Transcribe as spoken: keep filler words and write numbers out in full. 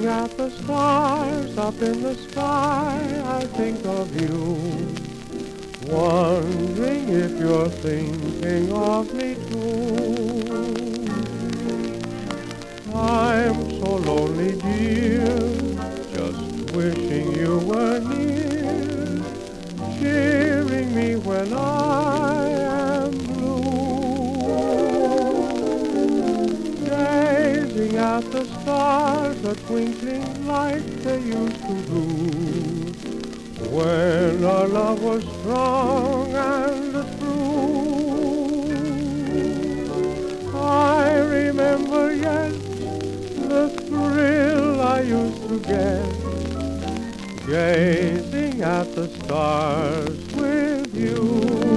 at the stars up in the sky, I think of you, wondering if you're thinking of me too. I'm so lonely, dear, just wishing you were near, cheering me when I am blue. Gazing at the stars, a twinkling like they used to do, when our love was strong and true. I remember yet the thrill I used to get, gazing at the stars with you.